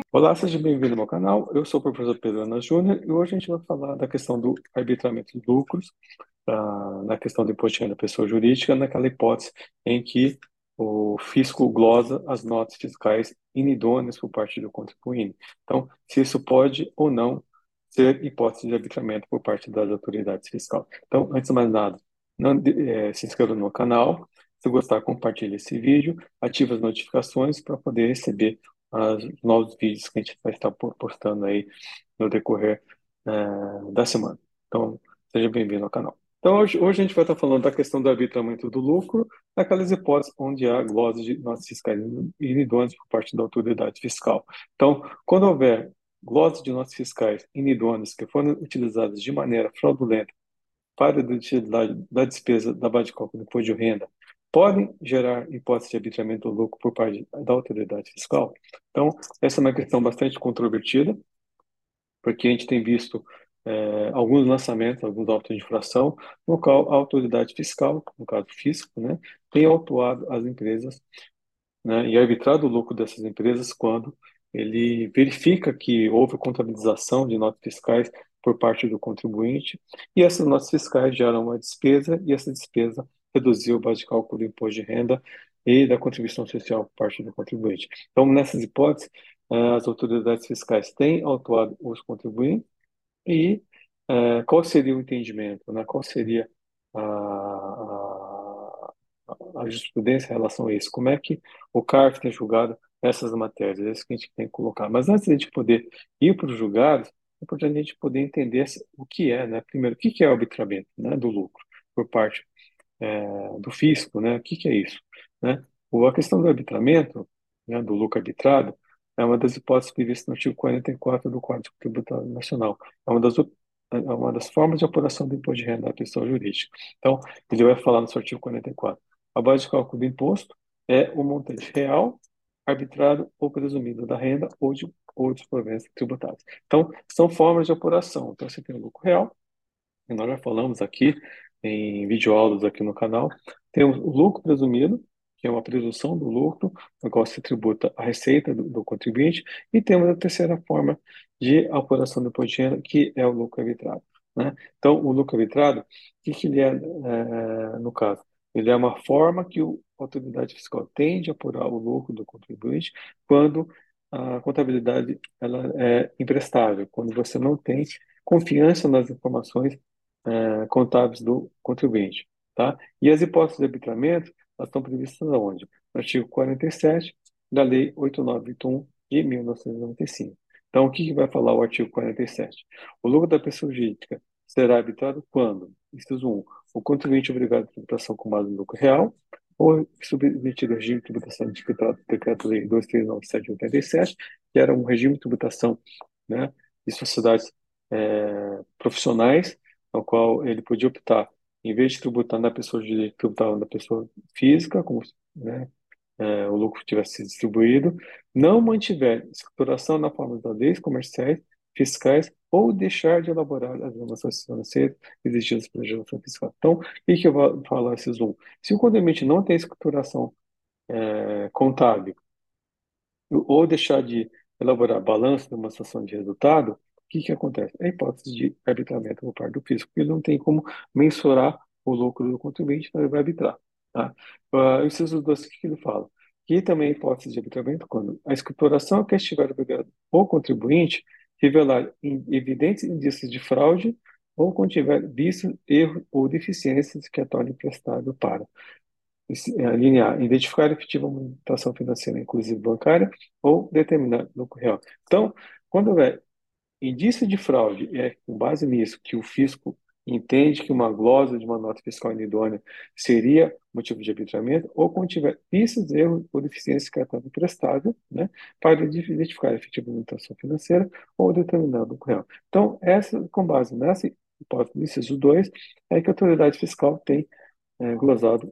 Olá, seja bem-vindo ao meu canal. Eu sou o professor Pedro Ana Júnior e hoje a gente vai falar da questão do arbitramento de lucros, na questão do imposto de renda da pessoa jurídica, naquela hipótese em que o fisco glosa as notas fiscais inidôneas por parte do contribuinte. Então, se isso pode ou não ser hipótese de arbitramento por parte das autoridades fiscais. Então, antes de mais nada, se inscreva no canal. Se gostar, compartilhe esse vídeo, ative as notificações para poder receber os novos vídeos que a gente vai estar postando aí no decorrer da semana. Então, seja bem-vindo ao canal. Então, hoje a gente vai estar falando da questão do arbitramento do lucro, naquelas hipóteses onde há glose de notas fiscais inidôneas por parte da autoridade fiscal. Então, quando houver glose de notas fiscais inidôneas que foram utilizadas de maneira fraudulenta para a utilidade da despesa da base de cálculo do imposto de renda podem gerar hipótese de arbitramento do lucro por parte da autoridade fiscal. Então, essa é uma questão bastante controvertida, porque a gente tem visto alguns lançamentos, alguns autos de infração, no qual a autoridade fiscal, no caso o fisco, né, tem autuado as empresas, né, e arbitrado o lucro dessas empresas quando ele verifica que houve contabilização de notas fiscais por parte do contribuinte e essas notas fiscais geram uma despesa e essa despesa reduziu a base de cálculo do imposto de renda e da contribuição social por parte do contribuinte. Então, nessas hipóteses, as autoridades fiscais têm autuado os contribuintes e qual seria o entendimento, né? Qual seria a jurisprudência em relação a isso? Como é que o CARF tem julgado essas matérias? É isso que a gente tem que colocar. Mas antes de a gente poder ir para os julgados, é importante a gente poder entender o que é, né? Primeiro, o que é o arbitramento, né, do lucro por parte do fisco, né? O que é isso, né? A questão do arbitramento, né, do lucro arbitrado, é uma das hipóteses previstas no artigo 44 do Código Tributário Nacional. É uma das formas de apuração do imposto de renda da pessoa jurídica. Então, ele vai falar no seu artigo 44. A base de cálculo do imposto é o montante real, arbitrado ou presumido da renda ou de outros proventos tributários. Então, são formas de apuração. Então, você tem o lucro real, e nós já falamos aqui em videoaulas aqui no canal. Temos o lucro presumido, que é uma presunção do lucro, no qual se tributa a receita do contribuinte, e temos a terceira forma de apuração do imposto de renda, que é o lucro arbitrado, né? Então, o lucro arbitrado, o que ele é, no caso? Ele é uma forma que a autoridade fiscal tem de apurar o lucro do contribuinte quando a contabilidade ela é imprestável, quando você não tem confiança nas informações contábeis do contribuinte, tá? E as hipóteses de arbitramento, elas estão previstas onde? No artigo 47 da Lei 8981 de 1995. Então, o que vai falar o artigo 47? O lucro da pessoa jurídica será arbitrado quando, inciso 1, o contribuinte é obrigado à tributação com base no lucro real, ou submetido ao regime de tributação decretado no Decreto-Lei 239787, que era um regime de tributação, né, de sociedades profissionais, ao qual ele podia optar, em vez de tributar na pessoa jurídica, tributar na pessoa física, como, né, o lucro tivesse sido distribuído, não mantiver escrituração na forma das leis comerciais, fiscais, ou deixar de elaborar as informações financeiras exigidas pela legislação fiscal. Então, o que eu vou falar esses um? Se o contribuinte não tem escrituração contábil, ou deixar de elaborar balanço de uma situação de resultado, o que acontece? É a hipótese de arbitramento por parte do fisco, porque ele não tem como mensurar o lucro do contribuinte, então ele vai arbitrar. Tá? O inciso 2, o que ele fala? Que também é hipótese de arbitramento quando a escrituração que estiver obrigado o contribuinte revelar evidentes indícios de fraude ou contiver vícios, erros ou deficiências que a tornem prestável para alinear, identificar a efetiva movimentação financeira, inclusive bancária, ou determinar lucro real. Então, quando houver indício de fraude, é com base nisso que o fisco entende que uma glosa de uma nota fiscal inidônea seria motivo de arbitramento, ou quando tiver vícios, erros ou deficiências que estão prestável, né, para identificar a efetiva movimentação financeira ou determinar lucro real. Então, com base nessa hipótese do inciso 2, é que a autoridade fiscal tem glosado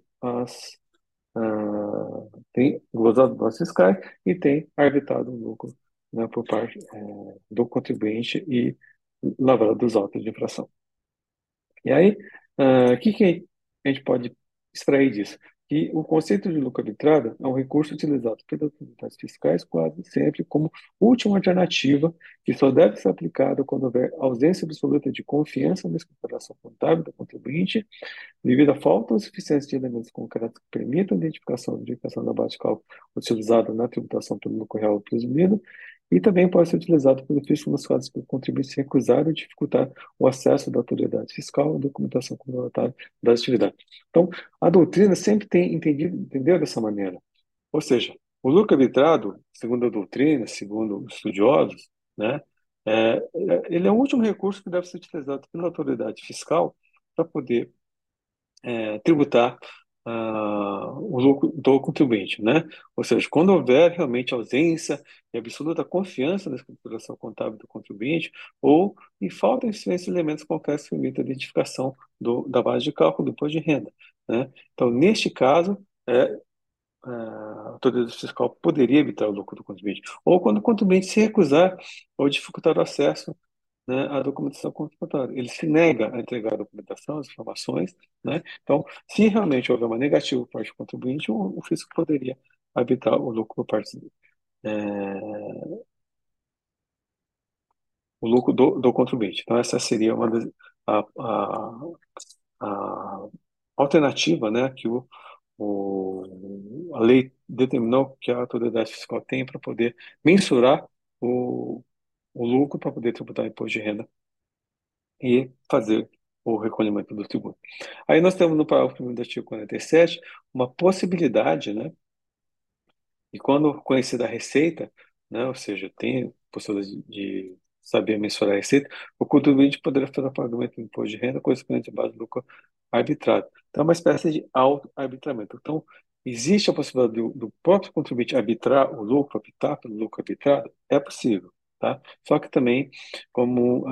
tem glosado dados fiscais e tem arbitrado o lucro, né, por parte do contribuinte e lavrado os autos de infração. E aí, o que a gente pode extrair disso? que o conceito de lucro arbitrado é um recurso utilizado pelas autoridades fiscais quase sempre como última alternativa, que só deve ser aplicado quando houver ausência absoluta de confiança na escrituração contábil do contribuinte, devido à falta ou suficiência de elementos concretos que permitam a identificação da base de cálculo utilizada na tributação pelo lucro real presumido, e também pode ser utilizado pelo fisco nos casos que o contribuinte se recusar ou dificultar o acesso da autoridade fiscal à documentação complementar das atividades. Então, a doutrina sempre tem entendeu dessa maneira. Ou seja, o lucro arbitrado, segundo a doutrina, segundo os estudiosos, né, ele é o último recurso que deve ser utilizado pela autoridade fiscal para poder tributar o lucro do contribuinte, né? Ou seja, quando houver realmente ausência e absoluta confiança na escrituração contábil do contribuinte ou em falta de esses elementos concretos que permitem a identificação da base de cálculo do imposto de renda, né? Então, neste caso, a autoridade fiscal poderia evitar o lucro do contribuinte, ou quando o contribuinte se recusar ou dificultar o acesso, né, à documentação comprobatória. Ele se nega a entregar a documentação, as informações, né? Então, se realmente houver uma negativa por parte do contribuinte, o fisco poderia arbitrar o lucro por parte, o lucro do contribuinte. Então, essa seria uma das, a alternativa, né, que a lei determinou que a autoridade fiscal tem para poder mensurar o, o lucro para poder tributar imposto de renda e fazer o recolhimento do tributo. Aí nós temos no parágrafo 1º do artigo 47 uma possibilidade, né, e quando conhecida a receita, né, ou seja, tem possibilidade de saber mensurar a receita, o contribuinte poderá fazer o pagamento do imposto de renda correspondente à base do lucro arbitrado. Então, é uma espécie de auto-arbitramento. Então, existe a possibilidade do próprio contribuinte arbitrar o lucro, optar pelo lucro arbitrado? É possível, tá? Só que também, como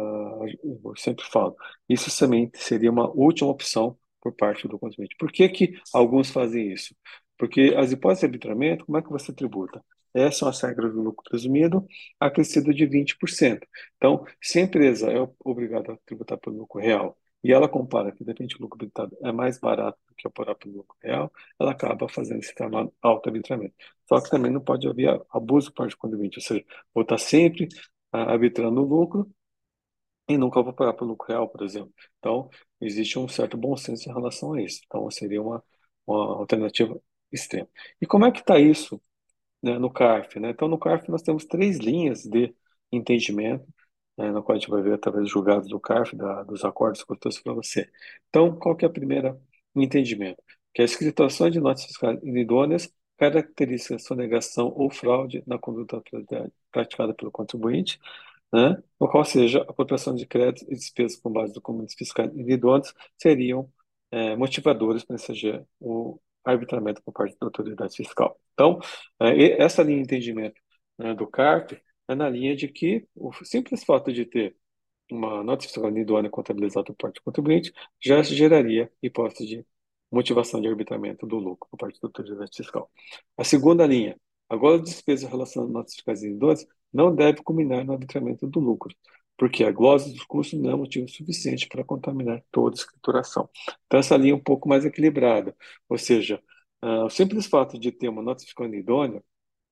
eu sempre falo, isso também seria uma última opção por parte do contribuinte. Por que que alguns fazem isso? Porque as hipóteses de arbitramento, como é que você tributa? Essas são as regras do lucro presumido, acrescido de 20%. Então, se a empresa é obrigada a tributar pelo lucro real e ela compara que, de repente, o lucro arbitrário é mais barato do que apurar pelo lucro real, ela acaba fazendo esse chamado auto-arbitramento. Só que também não pode haver abuso por parte do contribuinte, ou seja, vou estar sempre arbitrando o lucro e nunca vou pagar pelo lucro real, por exemplo. Então, existe um certo bom senso em relação a isso. Então, seria uma alternativa extrema. E como é que está isso, né, no CARF, né? Então, no CARF nós temos três linhas de entendimento, né, na qual a gente vai ver através dos julgados do CARF, dos acordos que eu trouxe para você. Então, qual que é a primeira entendimento? Que a escrituração de notas fiscais inidôneas caracteriza sonegação ou fraude na conduta praticada pelo contribuinte, né? O qual seja, a apropriação de créditos e despesas com base em documentos fiscais individuais seriam motivadores para ensejar o arbitramento por parte da autoridade fiscal. Então, essa linha de entendimento, né, do CARP é na linha de que o simples fato de ter uma nota fiscal idônea contabilizada por parte do contribuinte já geraria hipótese de motivação de arbitramento do lucro por parte da autoridade fiscal. A segunda linha, agora as despesas relacionadas a notas fiscais idôneas não deve culminar no arbitramento do lucro, porque a glose dos custos não é motivo suficiente para contaminar toda a escrituração. Então, essa linha é um pouco mais equilibrada, ou seja, o simples fato de ter uma nota fiscal idônea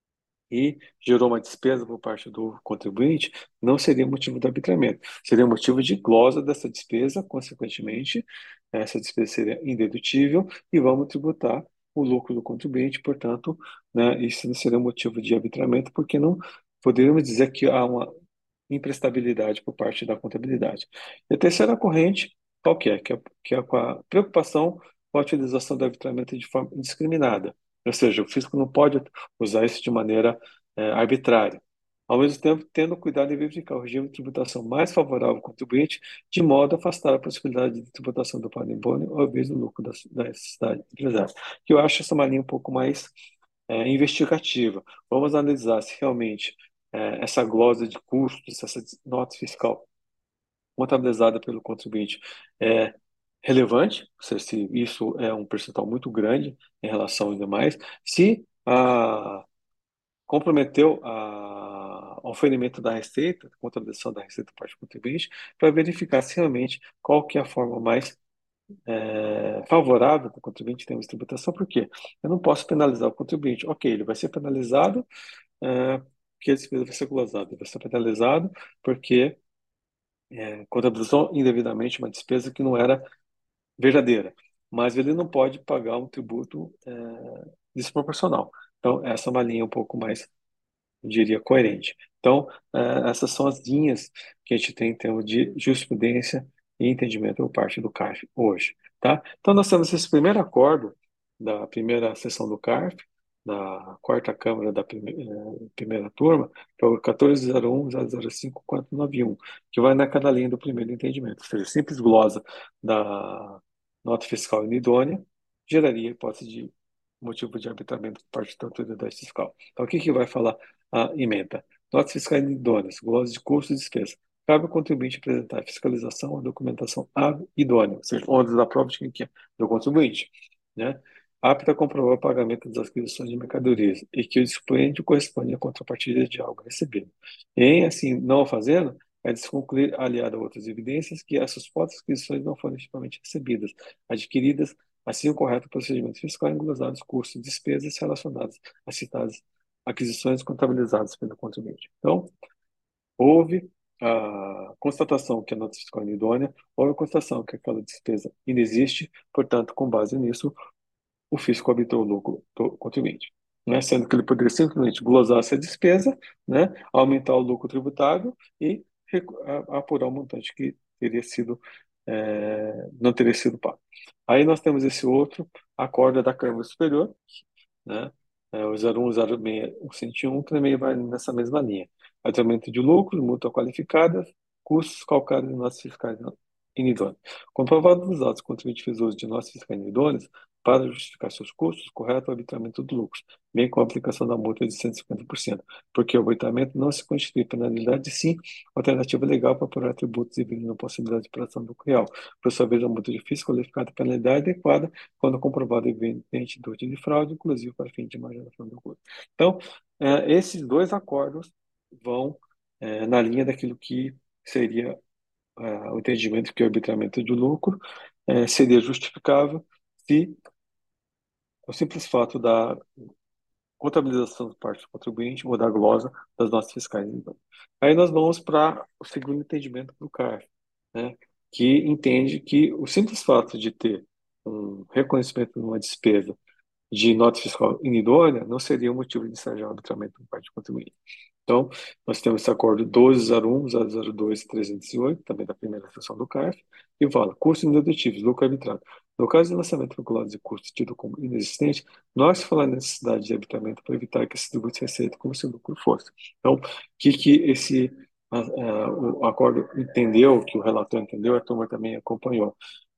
e gerou uma despesa por parte do contribuinte, não seria motivo de arbitramento, seria motivo de glosa dessa despesa, consequentemente, essa despesa seria indedutível e vamos tributar o lucro do contribuinte, portanto, né, isso não seria motivo de arbitramento, porque não poderíamos dizer que há uma imprestabilidade por parte da contabilidade. E a terceira corrente, qual que é? Que é com a preocupação com a utilização do arbitramento de forma indiscriminada. Ou seja, o fisco não pode usar isso de maneira arbitrária. Ao mesmo tempo, tendo cuidado em verificar o regime de tributação mais favorável ao contribuinte, de modo a afastar a possibilidade de tributação do patrimônio ao invés do lucro da sociedade empresária. Que eu acho essa uma linha um pouco mais investigativa. Vamos analisar se realmente essa glosa de custos, essa nota fiscal contabilizada pelo contribuinte é relevante, ou seja, se isso é um percentual muito grande em relação aos demais, se comprometeu ao oferimento da receita, a contabilização da receita por parte do contribuinte, para verificar se realmente qual que é a forma mais favorável para o contribuinte em termos de tributação, por quê? Eu não posso penalizar o contribuinte. Ok, ele vai ser penalizado porque a despesa vai ser glosada. Ele vai ser penalizado porque contabilizou indevidamente uma despesa que não era verdadeira, mas ele não pode pagar um tributo desproporcional. Então, essa é uma linha um pouco mais, eu diria, coerente. Então, essas são as linhas que a gente tem em termos de jurisprudência e entendimento por parte do CARF hoje, tá? Então, nós temos esse primeiro acordo da primeira sessão do CARF, da quarta Câmara da primeira turma, que é o 14.01.005.491, que vai naquela linha do primeiro entendimento, ou seja, simples glosa da nota fiscal inidônea geraria hipótese de motivo de arbitramento por parte da autoridade fiscal. Então, o que que vai falar a emenda? Notas fiscais idôneas, glosas de custos e despesas. Cabe ao contribuinte apresentar a fiscalização ou documentação idônea, ou seja, onde da prova de quem é, do contribuinte, né? Apta a comprovar o pagamento das aquisições de mercadorias e que o dispoente corresponde à contrapartida de algo recebido. Em assim não o fazendo, é de se concluir, aliado a outras evidências, que essas supostas aquisições não foram efetivamente recebidas, adquiridas, assim o correto procedimento fiscal englosar os custos e despesas relacionados a citadas aquisições contabilizadas pelo contribuinte. Então, houve a constatação que a nota fiscal é idônea, houve a constatação que aquela despesa inexiste, portanto, com base nisso, o fisco habitou o lucro do contribuinte, né? Sendo que ele poderia simplesmente glosar essa despesa, né? Aumentar o lucro tributável e apurar o montante que teria sido, não teria sido pago. Aí nós temos esse outro acordo da Câmara Superior, né? O 0106-101 também vai nessa mesma linha. Adiamento de lucros, multa qualificada, custos calcados em notas fiscais inidôneas. Comprovado os atos, o contribuinte fez uso de notas fiscais inidôneas para justificar seus custos, correto o arbitramento dos lucros, bem com a aplicação da multa de 150%, porque o arbitramento não se constitui penalidade, sim alternativa legal para apurar tributos e na possibilidade de operação do real. Por sua vez, a multa de fisco qualificada penalidade adequada quando comprovado evidente dúvida de fraude, inclusive para fim de majoração do custo. Então, esses dois acordos vão na linha daquilo que seria o entendimento que o arbitramento de lucro seria justificável se o simples fato da contabilização por parte do contribuinte ou da glosa das notas fiscais. Então. Aí nós vamos para o segundo entendimento do CARF, né, que entende que o simples fato de ter um reconhecimento de uma despesa de nota fiscal inidônea não seria um motivo de ensejar o arbitramento por parte do contribuinte. Então, nós temos esse acordo 1201.002.308, também da primeira seção do CARF, e fala, custos indedutíveis, lucro arbitrado. No caso de lançamento vinculado de custos tido como inexistente, nós falamos necessidade de arbitramento para evitar que esse tributo seja receita como se o lucro fosse. Então, o que esse o acordo entendeu, que o relator entendeu, a turma também acompanhou.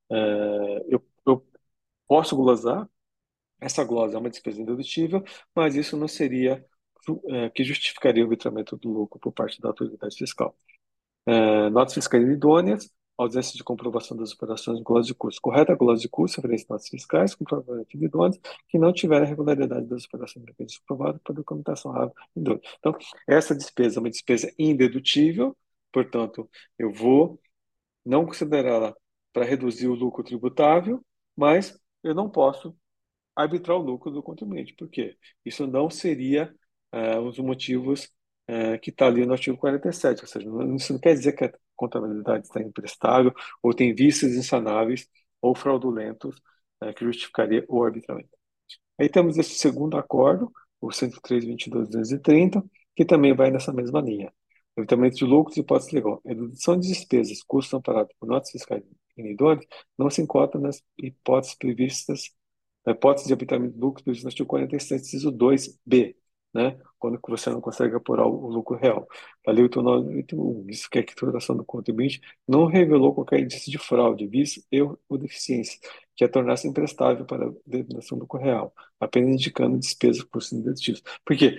Eu posso glosar, essa glosa é uma despesa indedutível, mas isso não seria que justificaria o arbitramento do lucro por parte da autoridade fiscal. Notas fiscais idôneas, ausência de comprovação das operações em glosa de curso. Correta glosa de curso, referência a notas fiscais, comprovamento de idôneas, que não tiverem regularidade das operações de comprovada por documentação rápida idônea. Então, essa despesa é uma despesa indedutível, portanto, eu vou não considerá-la para reduzir o lucro tributável, mas eu não posso arbitrar o lucro do contribuinte. Por quê? Isso não seria um dos motivos que está ali no artigo 47, ou seja, isso não quer dizer que a contabilidade está imprestável ou tem vícios insanáveis ou fraudulentos que justificaria o arbitramento. Aí temos esse segundo acordo, o 103.22.230, que também vai nessa mesma linha. Evitamento de lucros e hipótese legal. A redução de despesas, custos amparados por notas fiscais inidôneas, não se encontra nas hipóteses previstas, na hipótese de evitamento de lucros previstas no artigo 47, inciso 2b, né? Quando que você não consegue apurar o lucro real. A Lei 8.981 diz que a quituração do contribuinte não revelou qualquer indício de fraude, vício, erro ou deficiência, que a tornasse imprestável para a determinação do lucro real, apenas indicando despesas por custos indedutíveis. Por quê?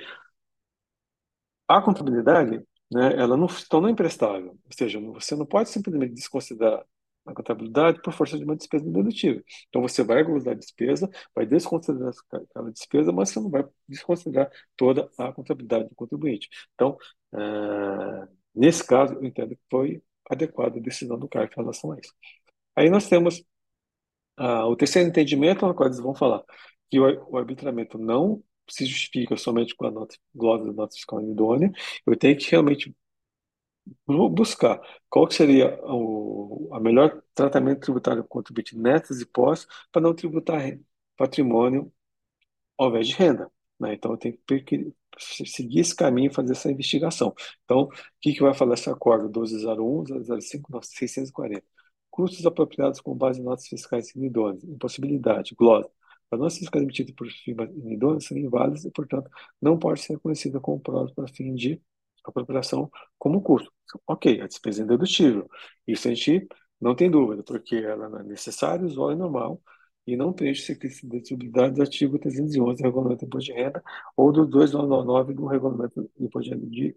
A contabilidade, né, ela não se tornou imprestável, ou seja, você não pode simplesmente desconsiderar a contabilidade por força de uma despesa indedutível. Então você vai glosar a despesa, vai desconsiderar aquela despesa, mas você não vai desconsiderar toda a contabilidade do contribuinte. Então, nesse caso, eu entendo que foi adequada a decisão do CARF em relação a isso. Aí nós temos O terceiro entendimento, no qual eles vão falar que o arbitramento não se justifica somente com a nota, glose da nota fiscal idônea, eu tenho que realmente buscar qual que seria a melhor tratamento tributário contribuinte netas e pós para não tributar patrimônio ao invés de renda, né? Então, eu tenho seguir esse caminho e fazer essa investigação. Então, o que que vai falar esse acordo 1201, 005, 640? Custos apropriados com base em notas fiscais inidôneas, impossibilidade, glosa. As notas fiscais emitidas por firmas inidôneas são inválidas e, portanto, não pode ser reconhecida como prova para fim de apropriação como custo. Ok, a despesa é indedutível. Isso a gente não tem dúvida, porque ela não é necessária, usual e normal, e não preenche requisitos de dedutibilidade do artigo 311 do Regulamento do Imposto de Renda ou do 2999 do Regulamento do Imposto de Renda de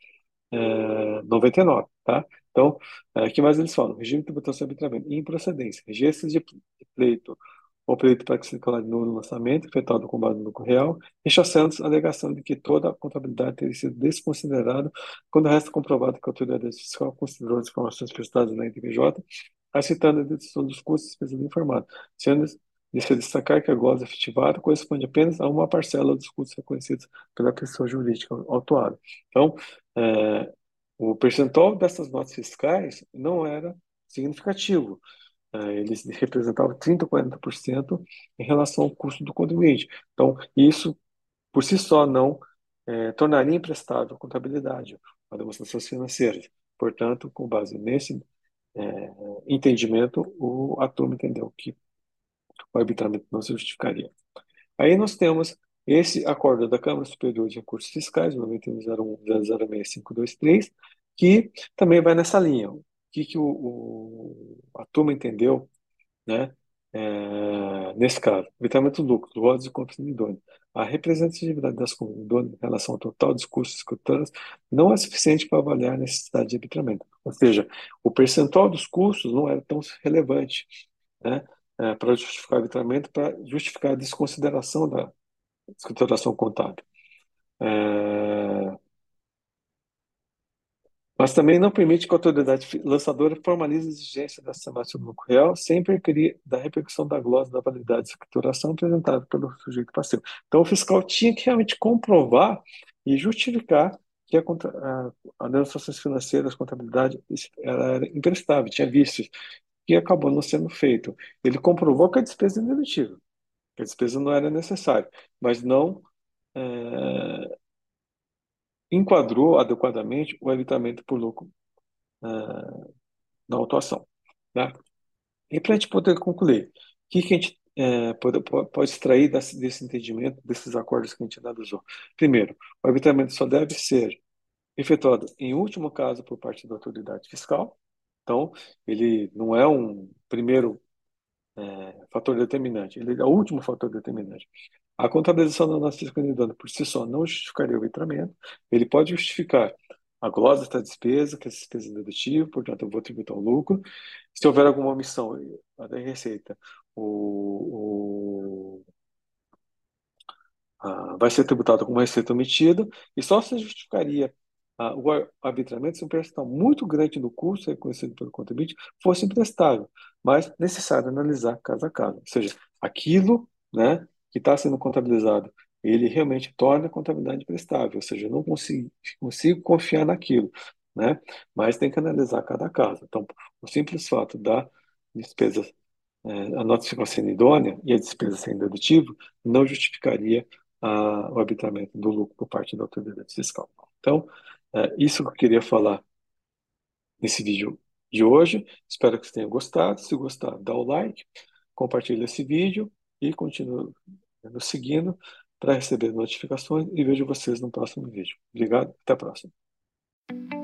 99, tá? Então, o que mais eles falam? Regime de tributação e arbitramento. Improcedência. Registros de pleito ou pleito para que se declare nulo no lançamento, efetuado com base no lucro real, rechaçando a alegação de que toda a contabilidade teria sido desconsiderada quando resta comprovado que a autoridade fiscal considerou as informações prestadas na NTPJ, aceitando a dedução dos custos e despesas informadas, sendo de se destacar que a glosa efetivada corresponde apenas a uma parcela dos custos reconhecidos pela pessoa jurídica autuada. Então, é, o percentual dessas notas fiscais não era significativo. Eles representavam 30% ou 40% em relação ao custo do contribuinte. Então, isso, por si só, não tornaria imprestável a contabilidade, a demonstrações financeiras. Portanto, com base nesse entendimento, a turma entendeu que o arbitramento não se justificaria. Aí nós temos esse acordo da Câmara Superior de Recursos Fiscais, 9101006523, que também vai nessa linha. O que, que a turma entendeu, né? Nesse caso, evitamento do lucro, lotes e compras idôneas. A representatividade das compras idôneas em relação ao total dos custos escutados não é suficiente para avaliar a necessidade de arbitramento. Ou seja, o percentual dos custos não era tão relevante, né? Para justificar o arbitramento, para justificar a desconsideração da escrituração contábil. É, mas também não permite que a autoridade lançadora formalize a exigência da estimação do lucro real sem requerir da repercussão da glosa da validade de escrituração apresentada pelo sujeito passivo. Então, o fiscal tinha que realmente comprovar e justificar que a demonstrações financeiras, a contabilidade, ela era imprestável, tinha vícios, e acabou não sendo feito. Ele comprovou que a despesa é inevitável, que a despesa não era necessária, mas não enquadrou adequadamente o evitamento por lucro na autuação, né? E para a gente poder concluir, o que a gente pode extrair desse entendimento, desses acordos que a gente analisou? Primeiro, o arbitramento só deve ser efetuado, em último caso, por parte da autoridade fiscal. Então, ele não é um primeiro fator determinante, ele é o último fator determinante. A contabilização da nossa fiscalidade por si só não justificaria o letramento. Ele pode justificar a glosa da despesa, que é a despesa dedutível, portanto, eu vou tributar o lucro. Se houver alguma omissão da receita, o, vai ser tributado como receita omitida, e só se justificaria o arbitramento se um percentual muito grande do custo reconhecido pelo contribuinte fosse imprestável, mas necessário analisar caso a caso. Ou seja, aquilo, né, que está sendo contabilizado, ele realmente torna a contabilidade prestável, ou seja, eu não consigo confiar naquilo, né, mas tem que analisar cada caso. Então, o simples fato da despesa, a nota ficou sendo idônea e a despesa sendo dedutível, não justificaria o arbitramento do lucro por parte da autoridade fiscal. Então, isso que eu queria falar nesse vídeo de hoje. Espero que você tenha gostado. Se gostar, dá o like, compartilha esse vídeo e continue nos seguindo para receber notificações e vejo vocês no próximo vídeo. Obrigado, até a próxima.